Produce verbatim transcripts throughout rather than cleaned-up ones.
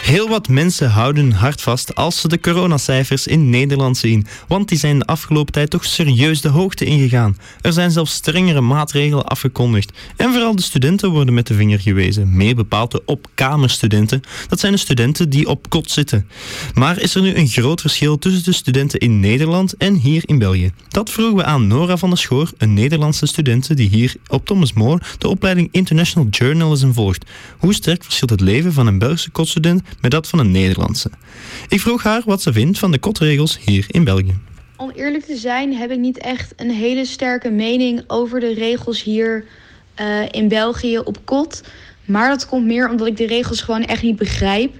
Heel wat mensen houden hun hart vast als ze de coronacijfers in Nederland zien, want die zijn de afgelopen tijd toch serieus de hoogte ingegaan. Er zijn zelfs strengere maatregelen afgekondigd. En vooral de studenten worden met de vinger gewezen, meer bepaald de opkamerstudenten. Dat zijn de studenten die op kot zitten. Maar is er nu een groot verschil tussen de studenten in Nederland en hier in België? Dat vroegen we aan Nora van der Schoor, een Nederlandse studente die hier op Thomas More de opleiding International Journalism volgt. Hoe sterk verschilt het leven van een Belgische kotstudent met dat van een Nederlandse? Ik vroeg haar wat ze vindt van de kotregels hier in België. Om eerlijk te zijn heb ik niet echt een hele sterke mening over de regels hier uh, in België op kot. Maar dat komt meer omdat ik de regels gewoon echt niet begrijp.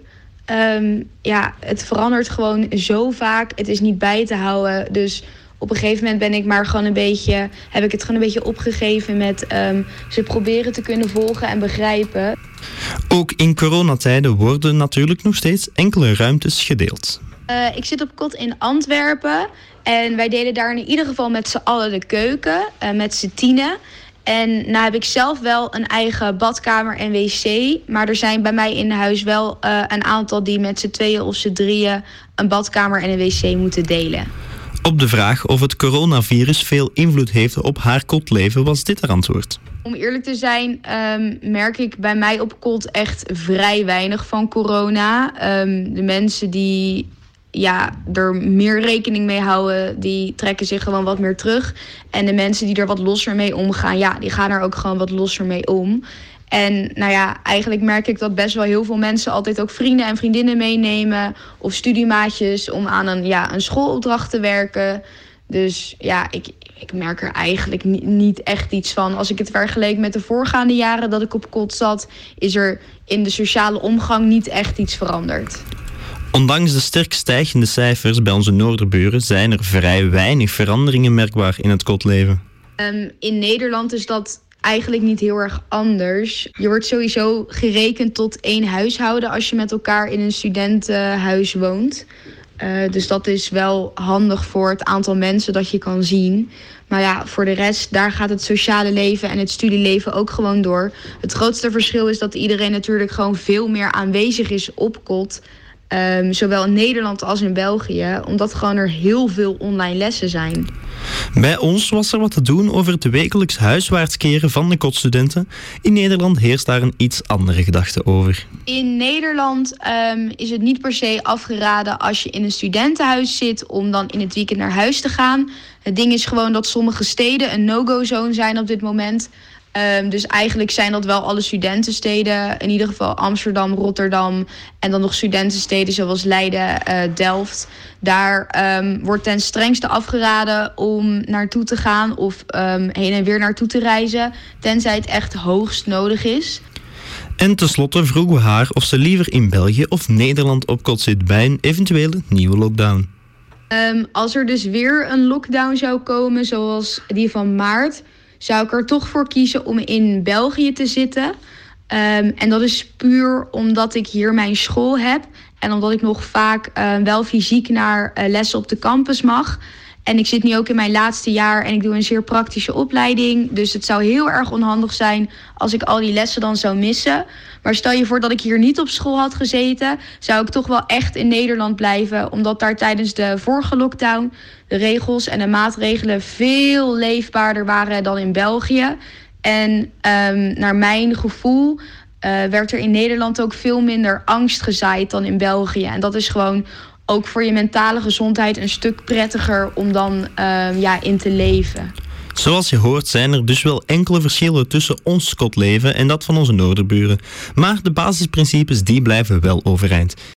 Um, ja, het verandert gewoon zo vaak. Het is niet bij te houden. Dus op een gegeven moment ben ik maar gewoon een beetje, heb ik het gewoon een beetje opgegeven met um, ze proberen te kunnen volgen en begrijpen. Ook in coronatijden worden natuurlijk nog steeds enkele ruimtes gedeeld. Uh, ik zit op kot in Antwerpen en wij delen daar in ieder geval met z'n allen de keuken, uh, met z'n tienen. En nou heb ik zelf wel een eigen badkamer en wc. Maar er zijn bij mij in huis wel uh, een aantal die met z'n tweeën of z'n drieën een badkamer en een wc moeten delen. Op de vraag of het coronavirus veel invloed heeft op haar kotleven was dit haar antwoord. Om eerlijk te zijn um, merk ik bij mij op kot echt vrij weinig van corona. Um, de mensen die ja, er meer rekening mee houden, die trekken zich gewoon wat meer terug. En de mensen die er wat losser mee omgaan, ja, die gaan er ook gewoon wat losser mee om. En nou ja, eigenlijk merk ik dat best wel heel veel mensen altijd ook vrienden en vriendinnen meenemen of studiemaatjes om aan een, ja, een schoolopdracht te werken. Dus ja, ik, ik merk er eigenlijk niet, niet echt iets van. Als ik het vergeleek met de voorgaande jaren dat ik op kot zat, is er in de sociale omgang niet echt iets veranderd. Ondanks de sterk stijgende cijfers bij onze noorderburen zijn er vrij weinig veranderingen merkbaar in het kotleven. Um, in Nederland is dat eigenlijk niet heel erg anders. Je wordt sowieso gerekend tot één huishouden als je met elkaar in een studentenhuis woont. Uh, dus dat is wel handig voor het aantal mensen dat je kan zien. Maar ja, voor de rest, daar gaat het sociale leven en het studieleven ook gewoon door. Het grootste verschil is dat iedereen natuurlijk gewoon veel meer aanwezig is op kot. Um, zowel in Nederland als in België, omdat gewoon er heel veel online lessen zijn. Bij ons was er wat te doen over het wekelijks huiswaarts keren van de kotstudenten. In Nederland heerst daar een iets andere gedachte over. In Nederland um, is het niet per se afgeraden als je in een studentenhuis zit om dan in het weekend naar huis te gaan. Het ding is gewoon dat sommige steden een no-go-zone zijn op dit moment. Um, dus eigenlijk zijn dat wel alle studentensteden. In ieder geval Amsterdam, Rotterdam en dan nog studentensteden zoals Leiden, uh, Delft. Daar um, wordt ten strengste afgeraden om naartoe te gaan of um, heen en weer naartoe te reizen, tenzij het echt hoogst nodig is. En tenslotte vroegen we haar of ze liever in België of Nederland op kot zit bij een eventuele nieuwe lockdown. Um, als er dus weer een lockdown zou komen zoals die van maart, zou ik er toch voor kiezen om in België te zitten. Um, en dat is puur omdat ik hier mijn school heb en omdat ik nog vaak uh, wel fysiek naar uh, lessen op de campus mag. En ik zit nu ook in mijn laatste jaar en ik doe een zeer praktische opleiding. Dus het zou heel erg onhandig zijn als ik al die lessen dan zou missen. Maar stel je voor dat ik hier niet op school had gezeten, zou ik toch wel echt in Nederland blijven. Omdat daar tijdens de vorige lockdown de regels en de maatregelen veel leefbaarder waren dan in België. En um, naar mijn gevoel uh, werd er in Nederland ook veel minder angst gezaaid dan in België. En dat is gewoon ook voor je mentale gezondheid een stuk prettiger om dan uh, ja, in te leven. Zoals je hoort zijn er dus wel enkele verschillen tussen ons kotleven en dat van onze noorderburen. Maar de basisprincipes die blijven wel overeind.